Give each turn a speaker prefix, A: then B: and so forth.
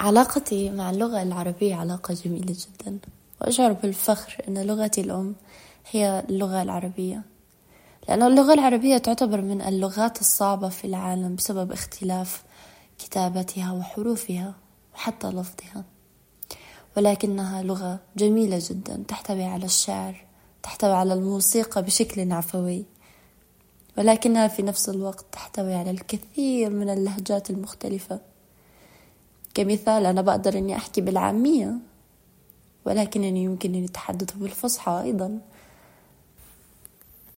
A: علاقتي مع اللغة العربية علاقة جميلة جدا، وأشعر بالفخر أن لغتي الأم هي اللغة العربية، لأن اللغة العربية تعتبر من اللغات الصعبة في العالم بسبب اختلاف كتابتها وحروفها وحتى لفظها، ولكنها لغة جميلة جدا، تحتوي على الشعر، تحتوي على الموسيقى بشكل عفوي، ولكنها في نفس الوقت تحتوي على الكثير من اللهجات المختلفة. كمثال أنا بقدر أني أحكي بالعامية، ولكنني يمكنني التحدث بالفصحى أيضا،